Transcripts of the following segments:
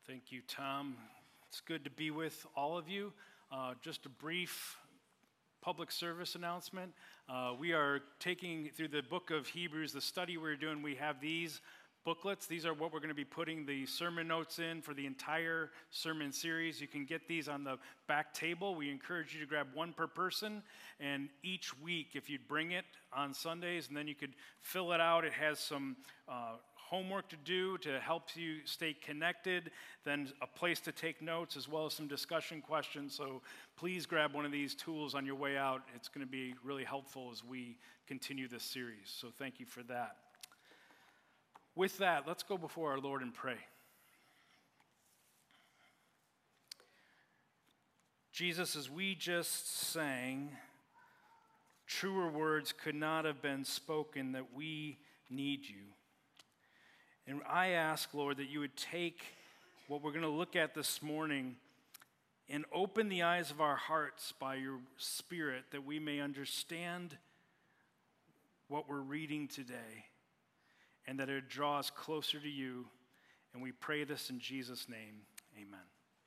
Thank you, Tom. It's good to be with all of you. Just a brief public service announcement. We are taking through the book of Hebrews, the study we're doing. We have these booklets. These are what we're going to be putting the sermon notes in for the entire sermon series. You can get these on the back table. We encourage you to grab one per person, and each week, if you'd bring it on Sundays, and then you could fill it out. It has some homework to do to help you stay connected, then a place to take notes, as well as some discussion questions. So please grab one of these tools on your way out. It's going to be really helpful as we continue this series. So thank you for that. With that, let's go before our Lord and pray. Jesus, as we just sang, truer words could not have been spoken that we need you. And I ask, Lord, that you would take what we're going to look at this morning and open the eyes of our hearts by your Spirit that we may understand what we're reading today and that it would draw us closer to you. And we pray this in Jesus' name. Amen.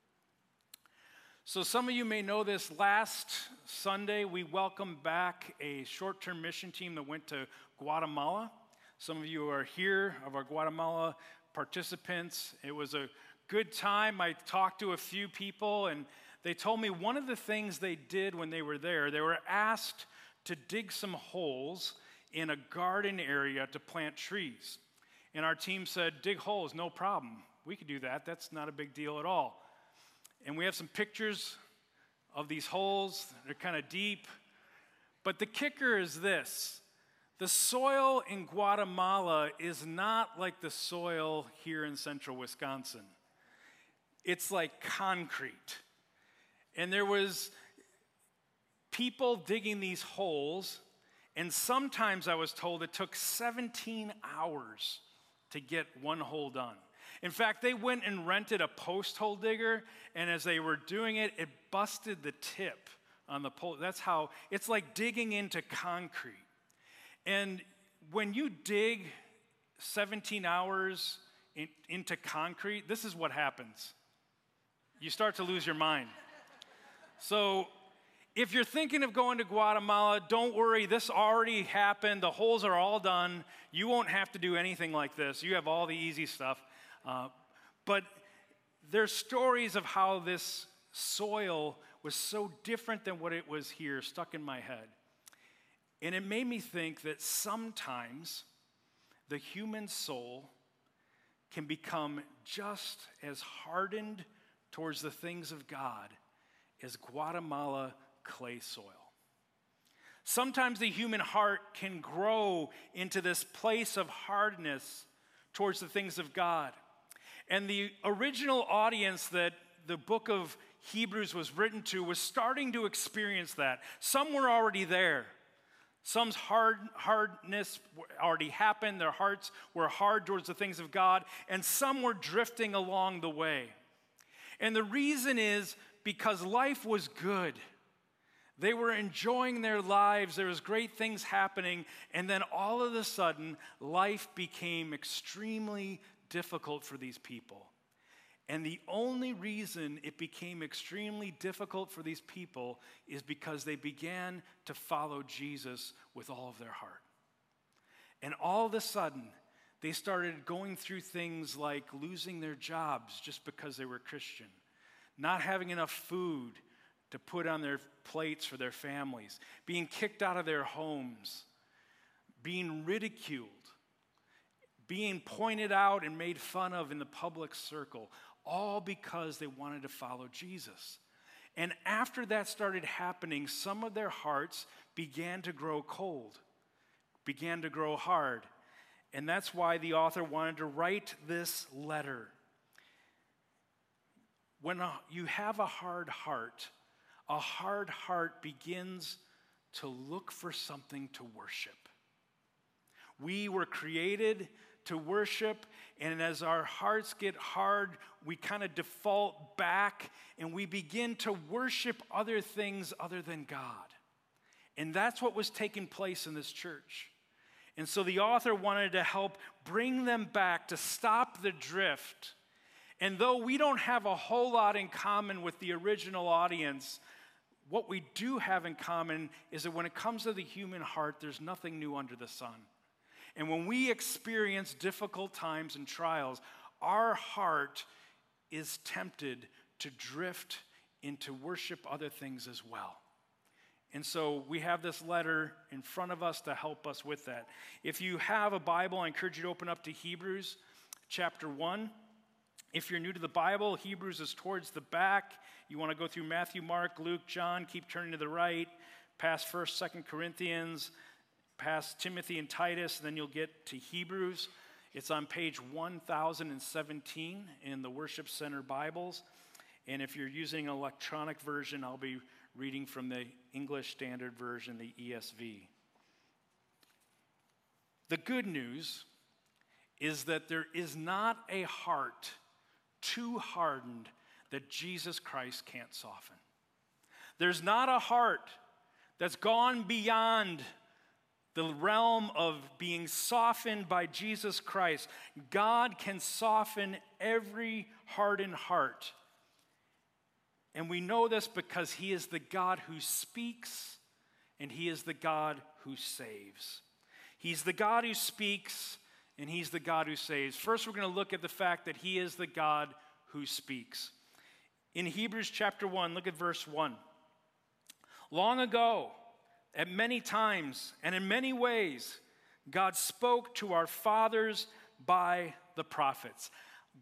So some of you may know this. Last Sunday, we welcomed back a short-term mission team that went to Guatemala. Some of you are here, of our Guatemala participants. It was a good time. I talked to a few people, and they told me one of the things they did when they were there, they were asked to dig some holes in a garden area to plant trees. And our team said, dig holes, no problem. We could do that. That's not a big deal at all. And we have some pictures of these holes. They're kind of deep. But the kicker is this. The soil in Guatemala is not like the soil here in central Wisconsin. It's like concrete. And there was people digging these holes, and sometimes I was told it took 17 hours to get one hole done. In fact, they went and rented a post hole digger, and as they were doing it, it busted the tip on the pole. That's how, it's like digging into concrete. And when you dig 17 hours into concrete, this is what happens. You start to lose your mind. So if you're thinking of going to Guatemala, don't worry. This already happened. The holes are all done. You won't have to do anything like this. You have all the easy stuff. But there's stories of how this soil was so different than what it was here, stuck in my head. And it made me think that sometimes the human soul can become just as hardened towards the things of God as Guatemala clay soil. Sometimes the human heart can grow into this place of hardness towards the things of God. And the original audience that the book of Hebrews was written to was starting to experience that. Some were already there. Some's hardness already happened. Their hearts were hard towards the things of God, and some were drifting along the way. And the reason is because life was good. They were enjoying their lives. There was great things happening, and then all of a sudden, life became extremely difficult for these people. And the only reason it became extremely difficult for these people is because they began to follow Jesus with all of their heart. And all of a sudden, they started going through things like losing their jobs just because they were Christian, not having enough food to put on their plates for their families, being kicked out of their homes, being ridiculed, being pointed out and made fun of in the public circle, all because they wanted to follow Jesus. And after that started happening, some of their hearts began to grow cold, began to grow hard. And that's why the author wanted to write this letter. When you have a hard heart begins to look for something to worship. We were created to worship, and as our hearts get hard, we kind of default back and we begin to worship other things other than God. And that's what was taking place in this church. And so the author wanted to help bring them back, to stop the drift, And though we don't have a whole lot in common with the original audience, what we do have in common is that when it comes to the human heart, there's nothing new under the sun. And when we experience difficult times and trials, our heart is tempted to drift into worship other things as well. And so we have this letter in front of us to help us with that. If you have a Bible, I encourage you to open up to Hebrews chapter 1. If you're new to the Bible, Hebrews is towards the back. You want to go through Matthew, Mark, Luke, John, keep turning to the right, past 1st, 2nd Corinthians, past Timothy and Titus, and then you'll get to Hebrews. It's on page 1017 in the Worship Center Bibles. And if you're using an electronic version, I'll be reading from the English Standard Version, the ESV. The good news is that there is not a heart too hardened that Jesus Christ can't soften. There's not a heart that's gone beyond the realm of being softened by Jesus Christ. God can soften every hardened heart. And we know this because he is the God who speaks, and he is the God who saves. He's the God who speaks, and he's the God who saves. First, we're going to look at the fact that he is the God who speaks. In Hebrews chapter 1, look at verse 1. Long ago, at many times and in many ways, God spoke to our fathers by the prophets.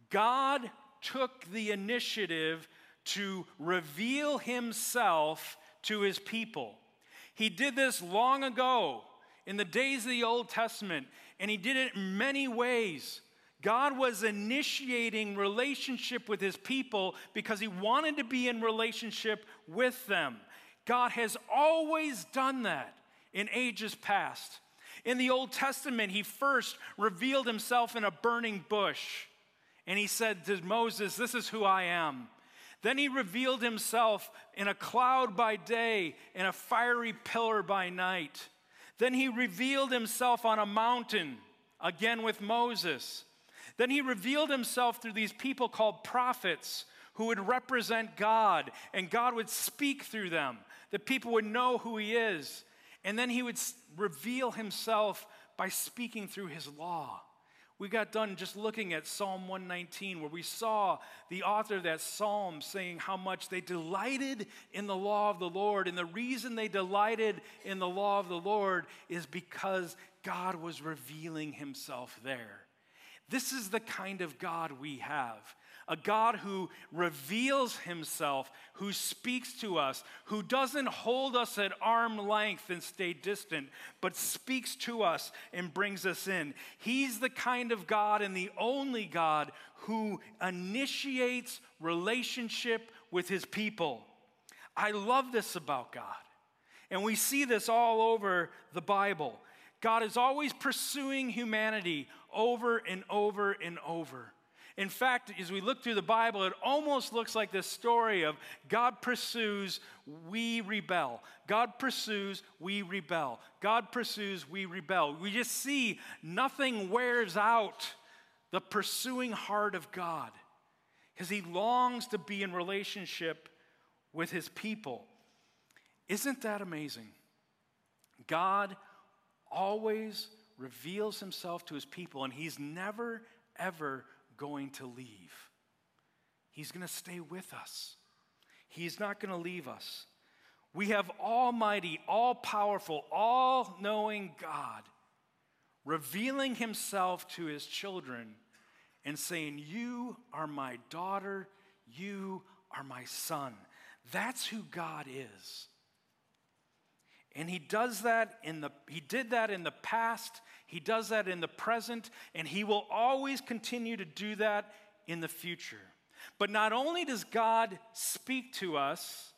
God took the initiative to reveal himself to his people. He did this long ago in the days of the Old Testament, and he did it in many ways. God was initiating relationship with his people because he wanted to be in relationship with them. God has always done that in ages past. In the Old Testament, he first revealed himself in a burning bush, and he said to Moses, "This is who I am." Then he revealed himself in a cloud by day and a fiery pillar by night. Then he revealed himself on a mountain, again with Moses. Then he revealed himself through these people called prophets who would represent God, and God would speak through them. The people would know who he is. And then he would reveal himself by speaking through his law. We got done just looking at Psalm 119, where we saw the author of that psalm saying how much they delighted in the law of the Lord. And the reason they delighted in the law of the Lord is because God was revealing himself there. This is the kind of God we have. A God who reveals himself, who speaks to us, who doesn't hold us at arm's length and stay distant, but speaks to us and brings us in. He's the kind of God and the only God who initiates relationship with his people. I love this about God. And we see this all over the Bible. God is always pursuing humanity over and over and over. In fact, as we look through the Bible, it almost looks like this story of God pursues, we rebel. God pursues, we rebel. God pursues, we rebel. We just see nothing wears out the pursuing heart of God because he longs to be in relationship with his people. Isn't that amazing? God always reveals himself to his people, and he's never, ever going to leave. He's going to stay with us. He's not going to leave us. We have almighty, all-powerful, all-knowing God revealing himself to his children and saying, "You are my daughter, you are my son." That's who God is. And he does that he did that in the past, he does that in the present, and he will always continue to do that in the future. But not only does God speak to us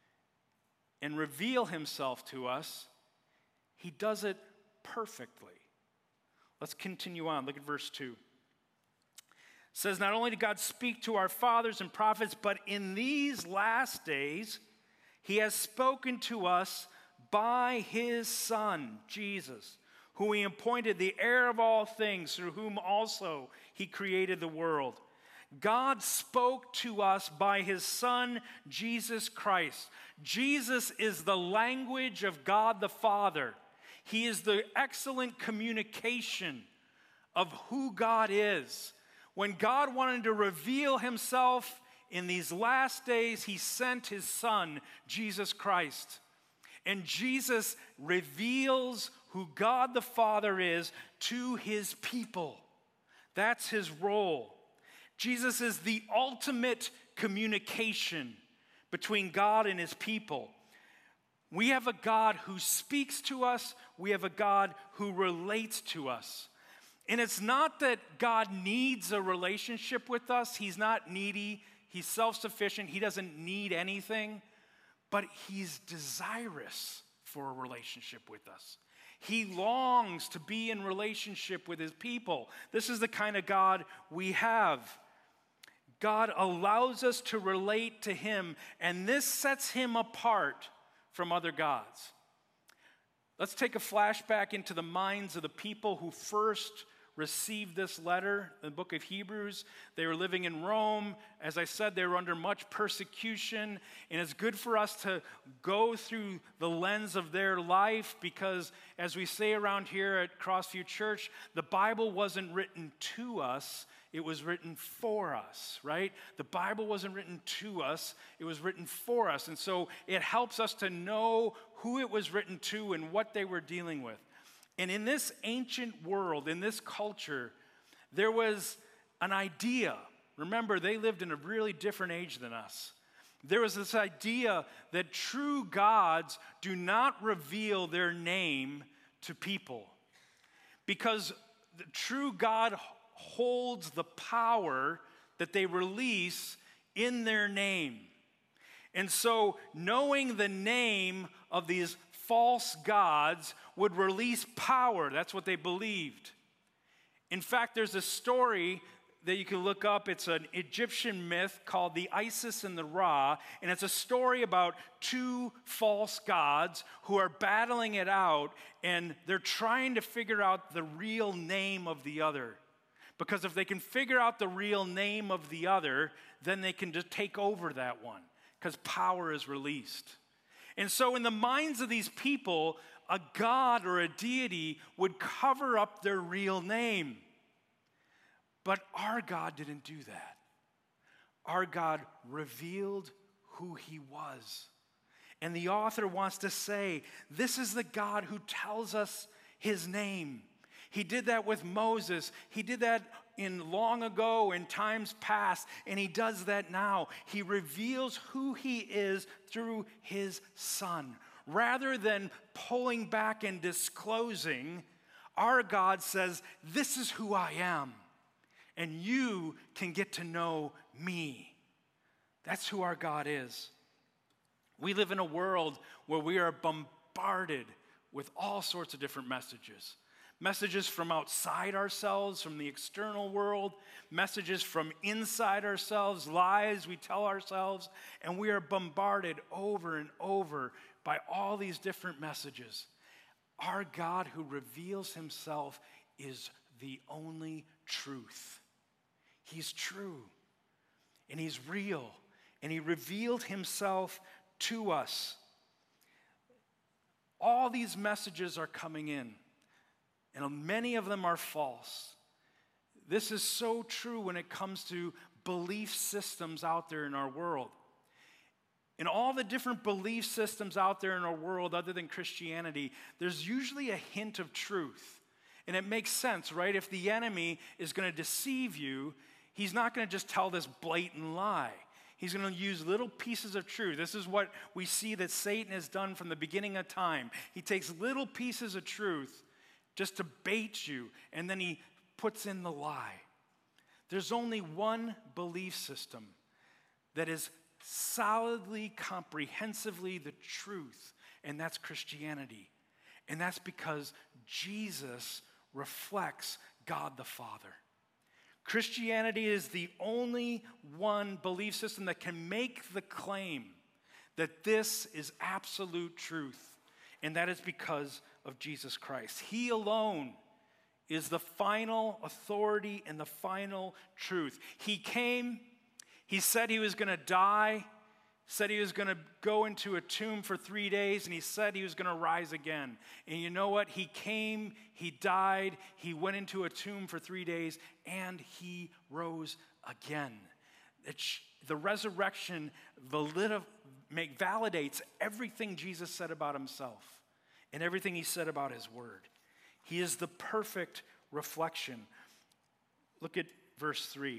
and reveal himself to us, he does it perfectly. Let's continue on. Look at verse 2. It says, "Not only did God speak to our fathers and prophets, but in these last days he has spoken to us by his Son, Jesus, who he appointed the heir of all things, through whom also he created the world. God spoke to us by his Son, Jesus Christ. Jesus is the language of God the Father. He is the excellent communication of who God is. When God wanted to reveal himself in these last days, he sent his Son, Jesus Christ. And Jesus reveals who God the Father is to his people. That's his role. Jesus is the ultimate communication between God and his people. We have a God who speaks to us. We have a God who relates to us. And it's not that God needs a relationship with us. He's not needy. He's self-sufficient. He doesn't need anything. But he's desirous for a relationship with us. He longs to be in relationship with his people. This is the kind of God we have. God allows us to relate to him, and this sets him apart from other gods. Let's take a flashback into the minds of the people who first received this letter, the book of Hebrews. They were living in Rome. As I said, they were under much persecution, and it's good for us to go through the lens of their life because, as we say around here at Crossview Church, the Bible wasn't written to us, it was written for us, right? The Bible wasn't written to us, it was written for us. And so it helps us to know who it was written to and what they were dealing with. And in this ancient world, in this culture, there was an idea. Remember, they lived in a really different age than us. There was this idea that true gods do not reveal their name to people because the true God holds the power that they release in their name. And so knowing the name of these false gods would release power. That's what they believed. In fact, there's a story that you can look up. It's an Egyptian myth called the Isis and the Ra, and it's a story about two false gods who are battling it out, and they're trying to figure out the real name of the other. Because if they can figure out the real name of the other, then they can just take over that one, because power is released. And so in the minds of these people, a god or a deity would cover up their real name. But our God didn't do that. Our God revealed who he was. And the author wants to say, this is the God who tells us his name. He did that with Moses. He did that in long ago, in times past, and he does that now. He reveals who he is through his Son. Rather than pulling back and disclosing, our God says, this is who I am, and you can get to know me. That's who our God is. We live in a world where we are bombarded with all sorts of different messages. Messages from outside ourselves, from the external world, messages from inside ourselves, lies we tell ourselves, and we are bombarded over and over by all these different messages. Our God who reveals himself is the only truth. He's true, and he's real, and he revealed himself to us. All these messages are coming in. And many of them are false. This is so true when it comes to belief systems out there in our world. In all the different belief systems out there in our world other than Christianity, there's usually a hint of truth. And it makes sense, right? If the enemy is going to deceive you, he's not going to just tell this blatant lie. He's going to use little pieces of truth. This is what we see that Satan has done from the beginning of time. He takes little pieces of truth just to bait you, and then he puts in the lie. There's only one belief system that is solidly, comprehensively the truth, and that's Christianity. And that's because Jesus reflects God the Father. Christianity is the only one belief system that can make the claim that this is absolute truth, and that is because of Jesus Christ. He alone is the final authority and the final truth. He came, he said he was going to die, said he was going to go into a tomb for 3 days, and he said he was going to rise again. And you know what? He came, he died, he went into a tomb for 3 days, and he rose again. The resurrection validates everything Jesus said about himself and everything he said about his word. He is the perfect reflection. Look at verse 3.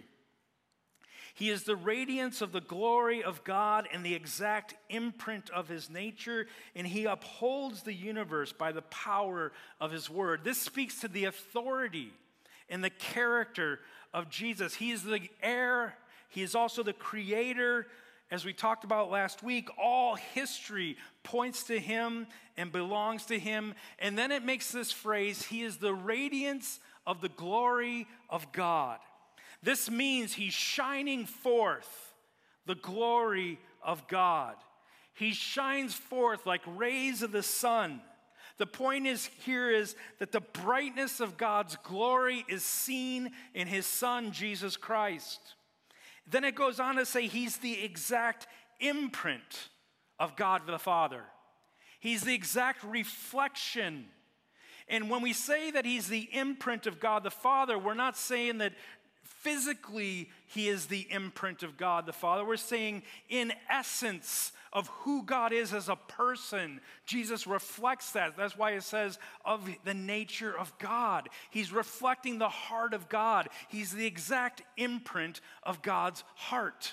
He is the radiance of the glory of God and the exact imprint of his nature, and he upholds the universe by the power of his word. This speaks to the authority and the character of Jesus. He is the heir. He is also the creator. As we talked about last week, all history points to him and belongs to him. And then it makes this phrase, he is the radiance of the glory of God. This means he's shining forth the glory of God. He shines forth like rays of the sun. The point here is that the brightness of God's glory is seen in his Son, Jesus Christ. Then it goes on to say he's the exact imprint of God the Father. He's the exact reflection. And when we say that he's the imprint of God the Father, we're not saying that physically he is the imprint of God the Father. We're saying in essence of who God is as a person, Jesus reflects that. That's why it says of the nature of God. He's reflecting the heart of God. He's the exact imprint of God's heart.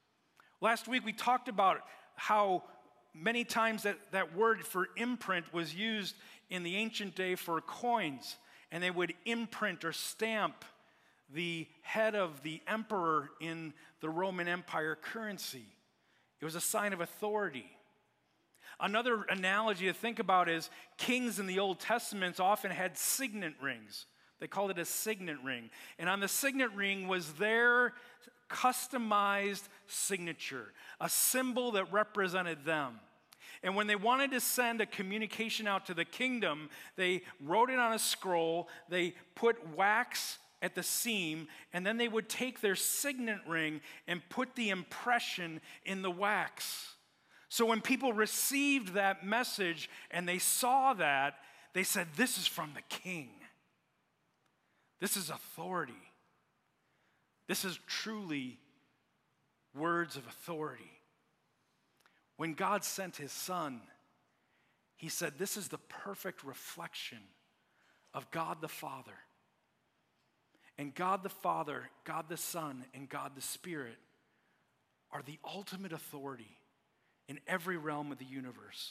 Last week we talked about how many times that word for imprint was used in the ancient day for coins, and they would imprint or stamp the head of the emperor in the Roman Empire currency. It was a sign of authority. Another analogy to think about is kings in the Old Testament often had signet rings. They called it a signet ring. And on the signet ring was their customized signature, a symbol that represented them. And when they wanted to send a communication out to the kingdom, they wrote it on a scroll, they put wax at the seam, and then they would take their signet ring and put the impression in the wax. So when people received that message and they saw that, they said, this is from the king. This is authority. This is truly words of authority. When God sent his Son, he said, this is the perfect reflection of God the Father. And God the Father, God the Son, and God the Spirit are the ultimate authority in every realm of the universe.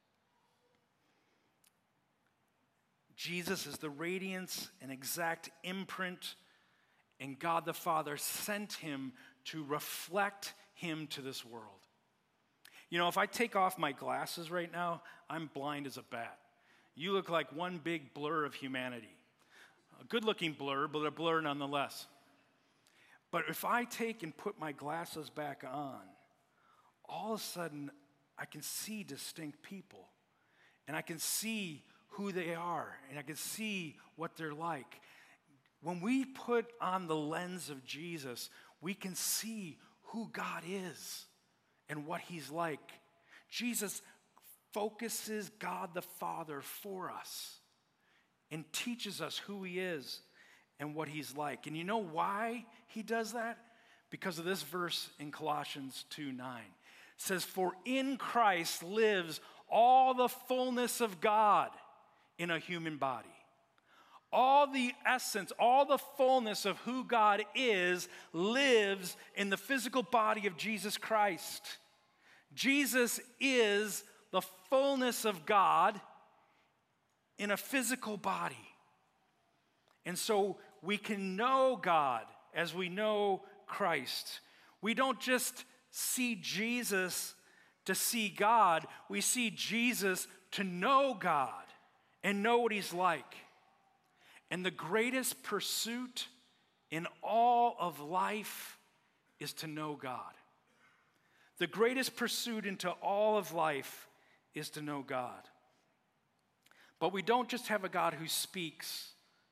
Jesus is the radiance and exact imprint, and God the Father sent him to reflect him to this world. You know, if I take off my glasses right now, I'm blind as a bat. You look like one big blur of humanity. A good-looking blur, but a blur nonetheless. But if I take and put my glasses back on, all of a sudden, I can see distinct people. And I can see who they are, and I can see what they're like. When we put on the lens of Jesus, we can see who God is and what he's like. Jesus focuses God the Father for us and teaches us who he is and what he's like. And you know why he does that? Because of this verse in Colossians 2:9. It says, for in Christ lives all the fullness of God in a human body. All the essence, all the fullness of who God is lives in the physical body of Jesus Christ. Jesus is the fullness of God in a physical body. And so we can know God as we know Christ. We don't just see Jesus to see God. We see Jesus to know God and know what he's like. And the greatest pursuit in all of life is to know God. The greatest pursuit into all of life is to know God. But we don't just have a God who speaks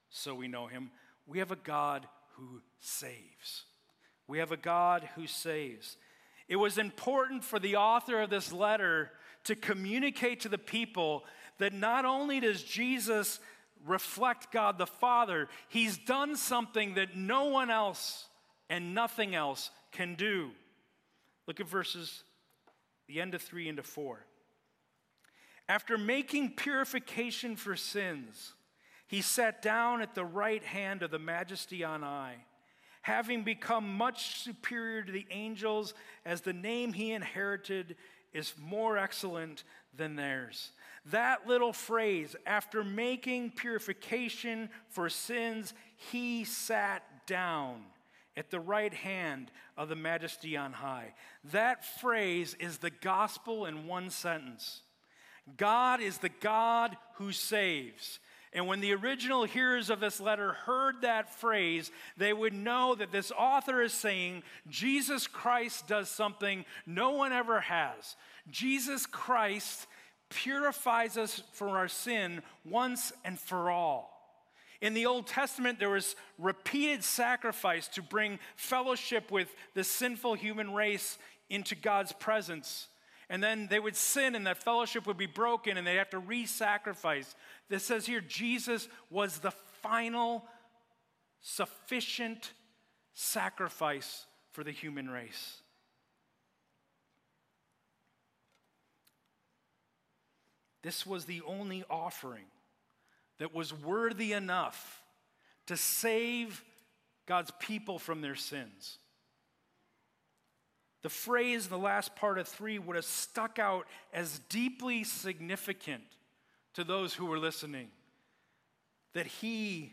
so we know him. We have a God who saves. We have a God who saves. It was important for the author of this letter to communicate to the people that not only does Jesus reflect God the Father, he's done something that no one else and nothing else can do. Look at the end of 3 into 4. After making purification for sins, he sat down at the right hand of the Majesty on high, having become much superior to the angels, as the name he inherited is more excellent than theirs. That little phrase, after making purification for sins, he sat down at the right hand of the Majesty on high. That phrase is the gospel in one sentence. God is the God who saves. And when the original hearers of this letter heard that phrase, they would know that this author is saying Jesus Christ does something no one ever has. Jesus Christ purifies us from our sin once and for all. In the Old Testament, there was repeated sacrifice to bring fellowship with the sinful human race into God's presence. And then they would sin and that fellowship would be broken and they'd have to re-sacrifice. This says here, Jesus was the final sufficient sacrifice for the human race. This was the only offering that was worthy enough to save God's people from their sins. The phrase in the last part of 3 would have stuck out as deeply significant to those who were listening, that he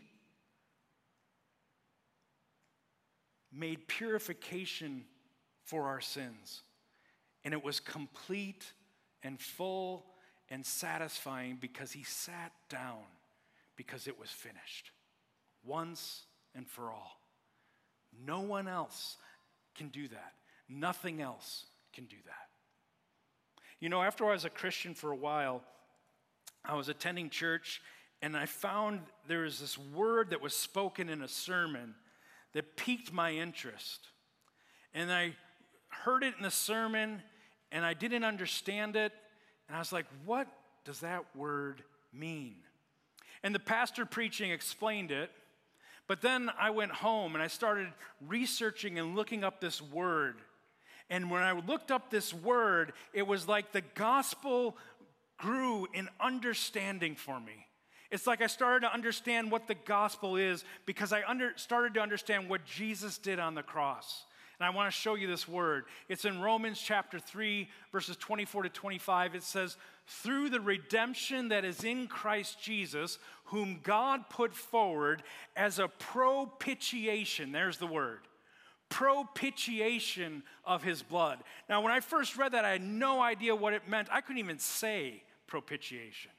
made purification for our sins, and it was complete and full and satisfying because he sat down because it was finished once and for all. No one else can do that. Nothing else can do that. You know, after I was a Christian for a while, I was attending church and I found there was this word that was spoken in a sermon that piqued my interest. And I heard it in the sermon and I didn't understand it. And I was like, what does that word mean? And the pastor preaching explained it. But then I went home and I started researching and looking up this word. And when I looked up this word, it was like the gospel grew in understanding for me. It's like I started to understand what the gospel is because I started to understand what Jesus did on the cross. And I want to show you this word. It's in Romans chapter 3, verses 24 to 25. It says, through the redemption that is in Christ Jesus, whom God put forward as a propitiation. There's the word. Propitiation of his blood. Now, when I first read that, I had no idea what it meant. I couldn't even say propitiation.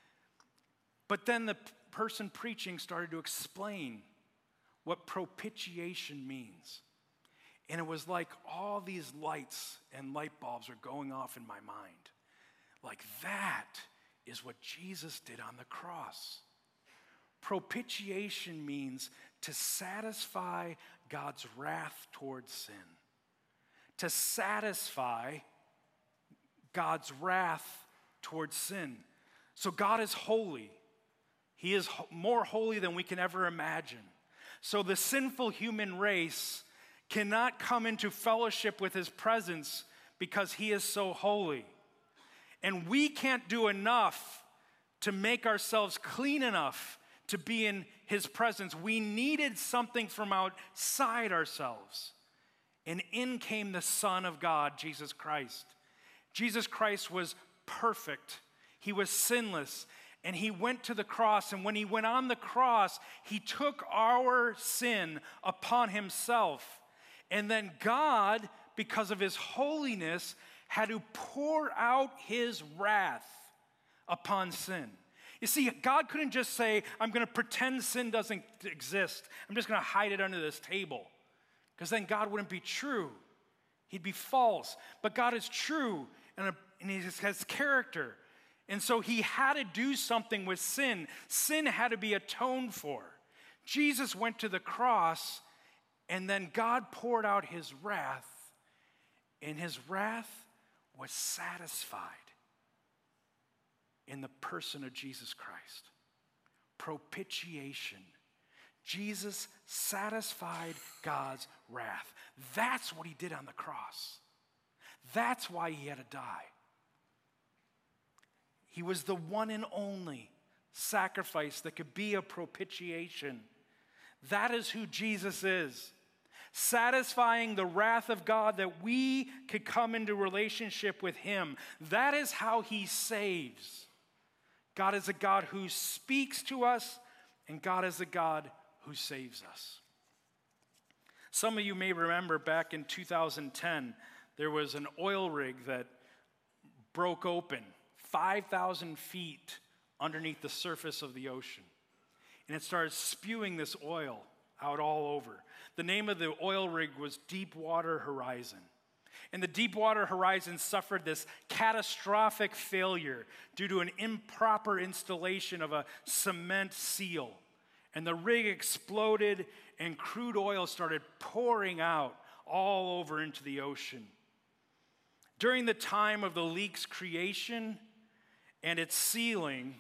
But then the person preaching started to explain what propitiation means. And it was like all these lights and light bulbs are going off in my mind. Like that is what Jesus did on the cross. Propitiation means to satisfy God's wrath towards sin. To satisfy God's wrath towards sin. So God is holy. He is more holy than we can ever imagine. So the sinful human race cannot come into fellowship with his presence because he is so holy. And we can't do enough to make ourselves clean enough to be in his presence. We needed something from outside ourselves. And in came the Son of God, Jesus Christ. Jesus Christ was perfect. He was sinless. And he went to the cross. And when he went on the cross, he took our sin upon himself. And then God, because of his holiness, had to pour out his wrath upon sin. You see, God couldn't just say, I'm going to pretend sin doesn't exist. I'm just going to hide it under this table. Because then God wouldn't be true. He'd be false. But God is true, and he has character. And so he had to do something with sin. Sin had to be atoned for. Jesus went to the cross, and then God poured out his wrath, and his wrath was satisfied in the person of Jesus Christ. Propitiation. Jesus satisfied God's wrath. That's what he did on the cross. That's why he had to die. He was the one and only sacrifice that could be a propitiation. That is who Jesus is. Satisfying the wrath of God that we could come into relationship with him. That is how he saves. God is a God who speaks to us, and God is a God who saves us. Some of you may remember back in 2010, there was an oil rig that broke open 5,000 feet underneath the surface of the ocean. And it started spewing this oil out all over. The name of the oil rig was Deepwater Horizon. And the Deepwater Horizon suffered this catastrophic failure due to an improper installation of a cement seal. And the rig exploded, and crude oil started pouring out all over into the ocean. During the time of the leak's creation and its sealing,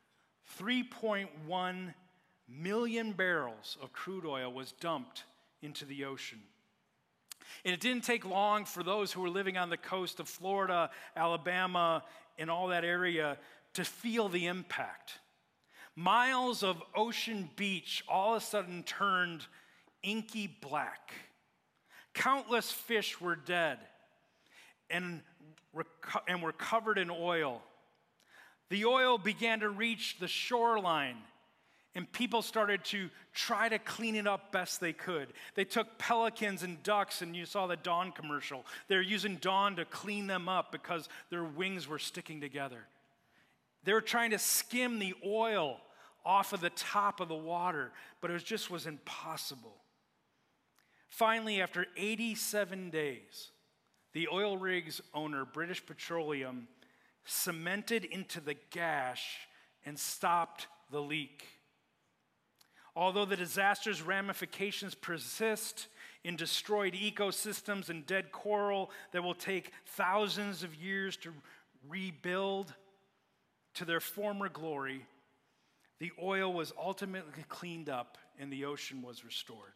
3.1 million barrels of crude oil was dumped into the ocean. And it didn't take long for those who were living on the coast of Florida, Alabama, and all that area to feel the impact. Miles of ocean beach all of a sudden turned inky black. Countless fish were dead and were covered in oil. The oil began to reach the shoreline, and people started to try to clean it up best they could. They took pelicans and ducks, and you saw the Dawn commercial. They're using Dawn to clean them up because their wings were sticking together. They were trying to skim the oil off of the top of the water, but it was impossible. Finally, after 87 days, the oil rig's owner, British Petroleum, cemented into the gash and stopped the leak. Although the disaster's ramifications persist in destroyed ecosystems and dead coral that will take thousands of years to rebuild to their former glory, the oil was ultimately cleaned up and the ocean was restored.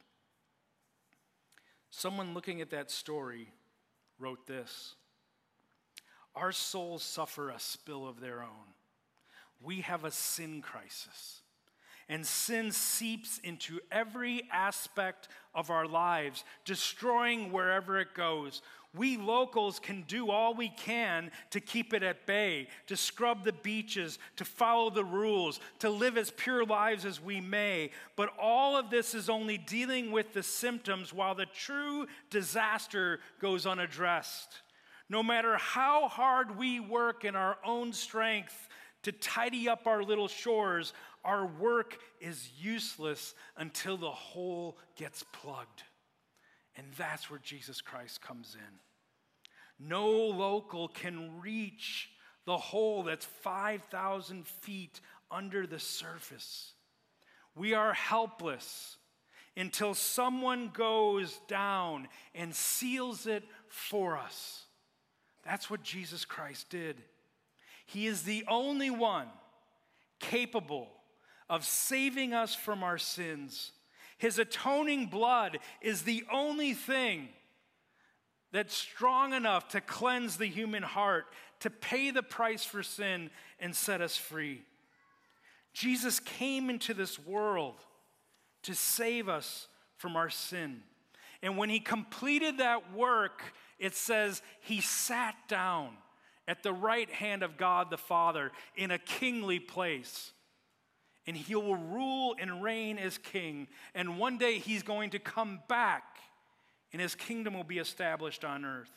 Someone looking at that story wrote this: "Our souls suffer a spill of their own. We have a sin crisis. And sin seeps into every aspect of our lives, destroying wherever it goes. We locals can do all we can to keep it at bay, to scrub the beaches, to follow the rules, to live as pure lives as we may. But all of this is only dealing with the symptoms while the true disaster goes unaddressed. No matter how hard we work in our own strength to tidy up our little shores, our work is useless until the hole gets plugged." And that's where Jesus Christ comes in. No local can reach the hole that's 5,000 feet under the surface. We are helpless until someone goes down and seals it for us. That's what Jesus Christ did. He is the only one capable of saving us from our sins. His atoning blood is the only thing that's strong enough to cleanse the human heart, to pay the price for sin and set us free. Jesus came into this world to save us from our sin. And when he completed that work, it says he sat down at the right hand of God the Father in a kingly place. And he will rule and reign as king. And one day he's going to come back and his kingdom will be established on earth.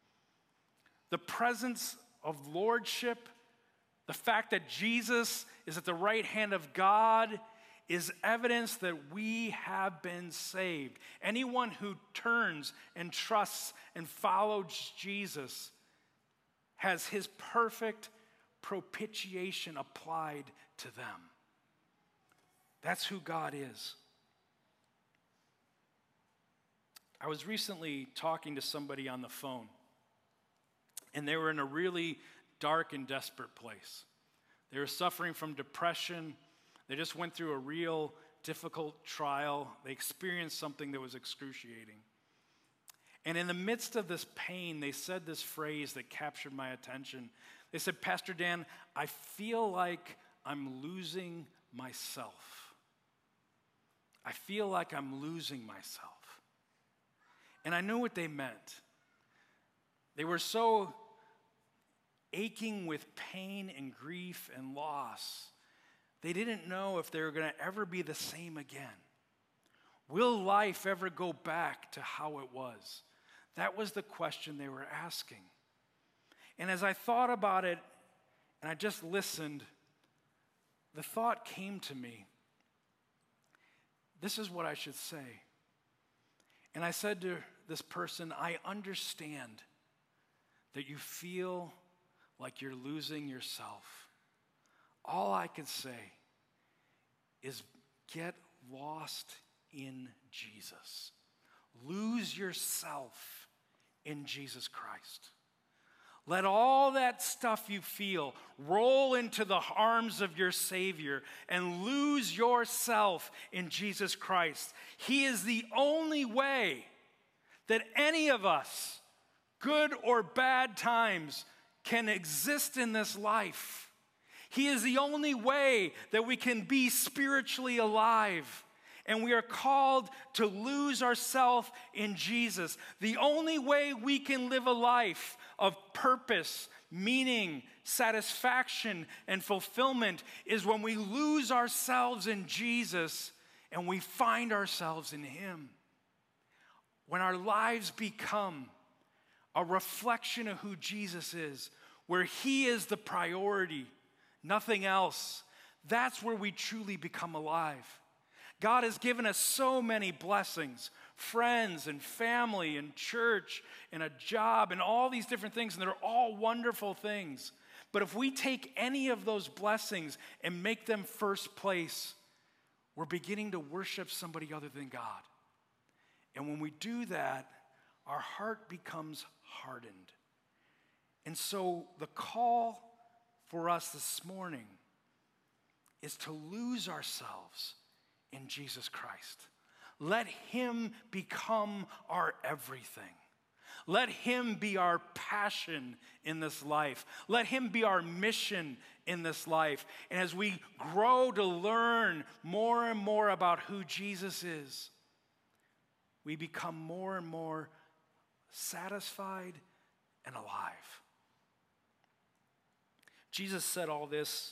The presence of lordship, the fact that Jesus is at the right hand of God, is evidence that we have been saved. Anyone who turns and trusts and follows Jesus has his perfect propitiation applied to them. That's who God is. I was recently talking to somebody on the phone, and they were in a really dark and desperate place. They were suffering from depression. They just went through a real difficult trial. They experienced something that was excruciating. And in the midst of this pain, they said this phrase that captured my attention. They said, "Pastor Dan, I feel like I'm losing myself. I feel like I'm losing myself." And I knew what they meant. They were so aching with pain and grief and loss. They didn't know if they were going to ever be the same again. Will life ever go back to how it was? That was the question they were asking. And as I thought about it, and I just listened, the thought came to me, this is what I should say. And I said to this person, I understand that you feel like you're losing yourself. All I can say is get lost in Jesus. Lose yourself in Jesus Christ. Let all that stuff you feel roll into the arms of your Savior and lose yourself in Jesus Christ. He is the only way that any of us, good or bad times, can exist in this life. He is the only way that we can be spiritually alive. And we are called to lose ourselves in Jesus. The only way we can live a life of purpose, meaning, satisfaction, and fulfillment is when we lose ourselves in Jesus and we find ourselves in Him. When our lives become a reflection of who Jesus is, where He is the priority, nothing else, that's where we truly become alive. God has given us so many blessings, friends and family and church and a job and all these different things, and they're all wonderful things. But if we take any of those blessings and make them first place, we're beginning to worship somebody other than God. And when we do that, our heart becomes hardened. And so the call for us this morning is to lose ourselves in Jesus Christ. Let Him become our everything. Let Him be our passion in this life. Let Him be our mission in this life. And as we grow to learn more and more about who Jesus is, we become more and more satisfied and alive. Jesus said all this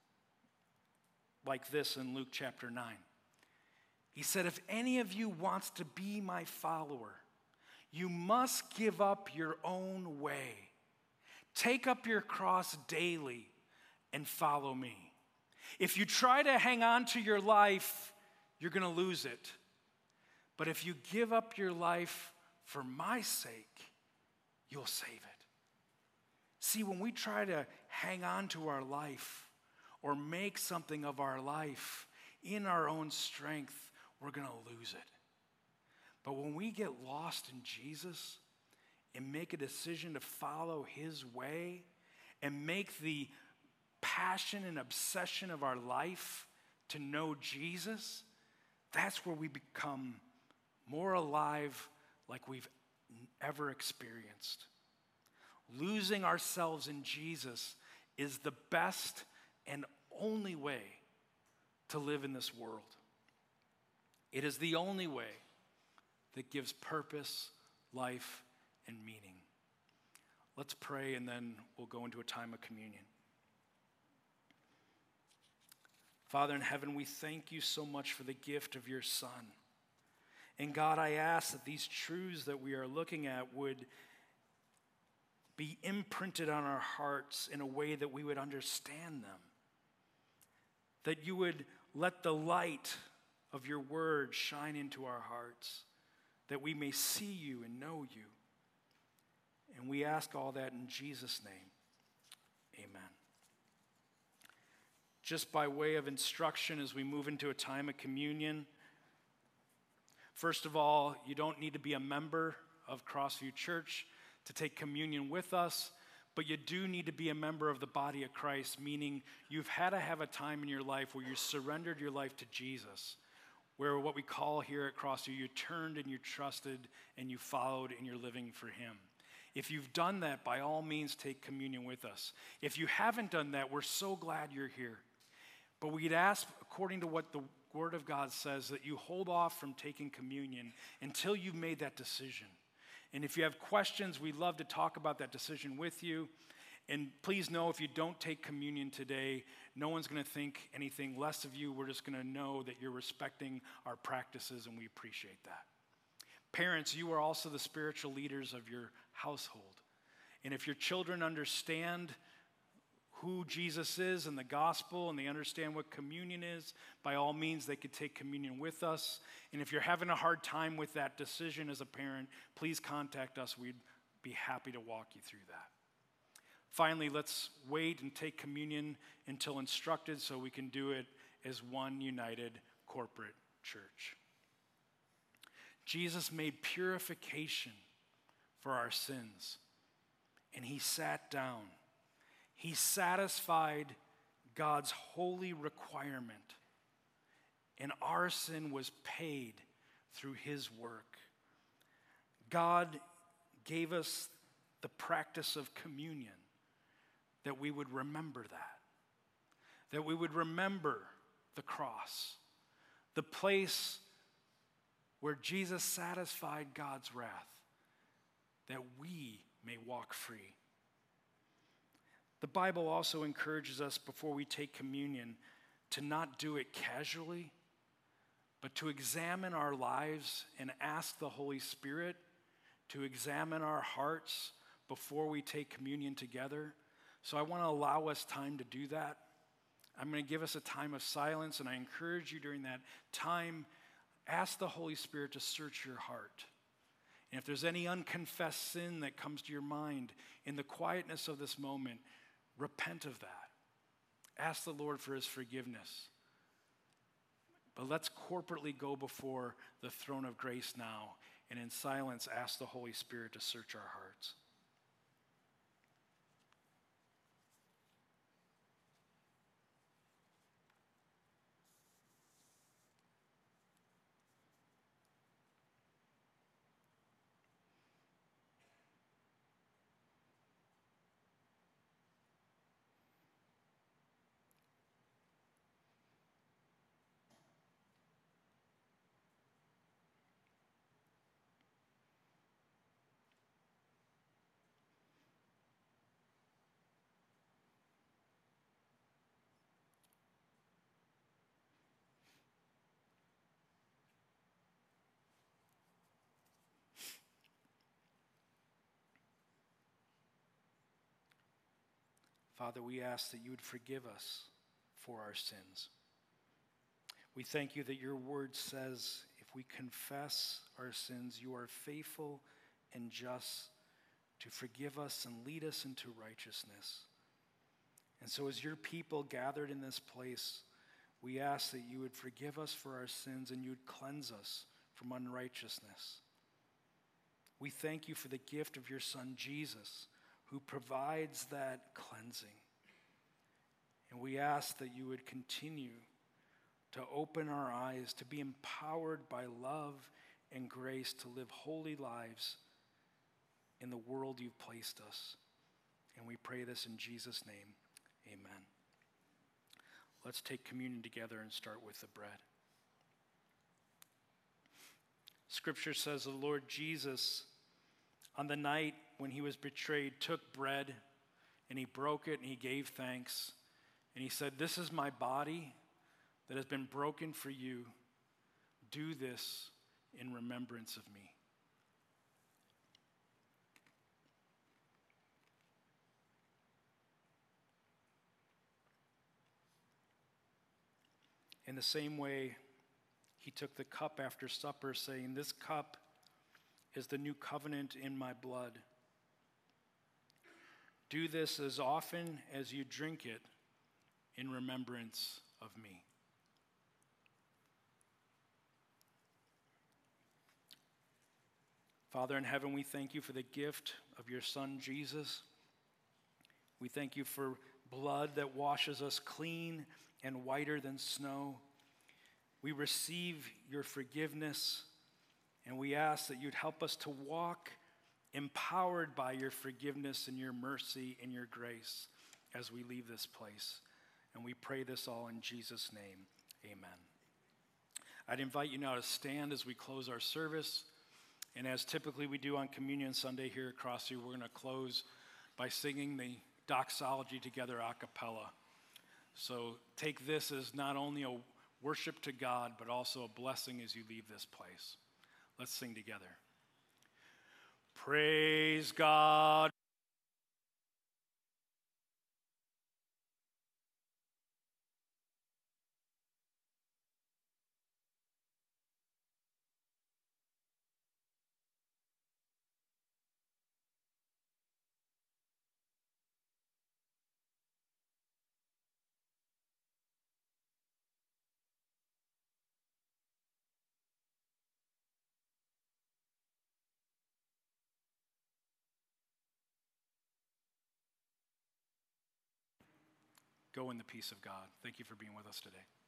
like this in Luke chapter 9. He said, if any of you wants to be my follower, you must give up your own way. Take up your cross daily and follow me. If you try to hang on to your life, you're going to lose it. But if you give up your life for my sake, you'll save it. See, when we try to hang on to our life or make something of our life in our own strength, we're going to lose it. But when we get lost in Jesus and make a decision to follow His way and make the passion and obsession of our life to know Jesus, that's where we become more alive like we've ever experienced. Losing ourselves in Jesus is the best and only way to live in this world. It is the only way that gives purpose, life, and meaning. Let's pray, and then we'll go into a time of communion. Father in heaven, we thank you so much for the gift of your Son. And God, I ask that these truths that we are looking at would be imprinted on our hearts in a way that we would understand them. That you would let the light of your word shine into our hearts, that we may see you and know you. And we ask all that in Jesus' name. Amen. Just by way of instruction as we move into a time of communion, First of all, you don't need to be a member of Crossview Church to take communion with us, but you do need to be a member of the body of Christ, meaning you've had to have a time in your life where you surrendered your life to Jesus, where what we call here at Crossview, you turned and you trusted and you followed and you're living for him. If you've done that, by all means, take communion with us. If you haven't done that, we're so glad you're here. But we'd ask, according to what the Word of God says, that you hold off from taking communion until you've made that decision. And if you have questions, we'd love to talk about that decision with you. And please know, if you don't take communion today, no one's going to think anything less of you. We're just going to know that you're respecting our practices, and we appreciate that. Parents, you are also the spiritual leaders of your household. And if your children understand who Jesus is and the gospel, and they understand what communion is, by all means, they could take communion with us. And if you're having a hard time with that decision as a parent, please contact us. We'd be happy to walk you through that. Finally, let's wait and take communion until instructed so we can do it as one united corporate church. Jesus made purification for our sins, and he sat down. He satisfied God's holy requirement, and our sin was paid through his work. God gave us the practice of communion, that we would remember that we would remember the cross, the place where Jesus satisfied God's wrath, that we may walk free. The Bible also encourages us, before we take communion, to not do it casually, but to examine our lives and ask the Holy Spirit to examine our hearts before we take communion together. So I want to allow us time to do that. I'm going to give us a time of silence, and I encourage you during that time, ask the Holy Spirit to search your heart. And if there's any unconfessed sin that comes to your mind, in the quietness of this moment, repent of that. Ask the Lord for his forgiveness. But let's corporately go before the throne of grace now, and in silence ask the Holy Spirit to search our hearts. Father, we ask that you would forgive us for our sins. We thank you that your word says if we confess our sins, you are faithful and just to forgive us and lead us into righteousness. And so as your people gathered in this place, we ask that you would forgive us for our sins and you would cleanse us from unrighteousness. We thank you for the gift of your Son, Jesus, who provides that cleansing. And we ask that you would continue to open our eyes, to be empowered by love and grace to live holy lives in the world you've placed us. And we pray this in Jesus' name, amen. Let's take communion together and start with the bread. Scripture says the Lord Jesus, on the night when he was betrayed, took bread and he broke it and he gave thanks. And he said, "This is my body that has been broken for you. Do this in remembrance of me." In the same way, he took the cup after supper, saying, "This cup is the new covenant in my blood. Do this as often as you drink it in remembrance of me." Father in heaven, we thank you for the gift of your Son, Jesus. We thank you for blood that washes us clean and whiter than snow. We receive your forgiveness, and we ask that you'd help us to walk empowered by your forgiveness and your mercy and your grace as we leave this place. And we pray this all in Jesus' name. Amen. I'd invite you now to stand as we close our service. And as typically we do on Communion Sunday here at Crossview, we're going to close by singing the doxology together a cappella. So take this as not only a worship to God, but also a blessing as you leave this place. Let's sing together. Praise God. Go in the peace of God. Thank you for being with us today.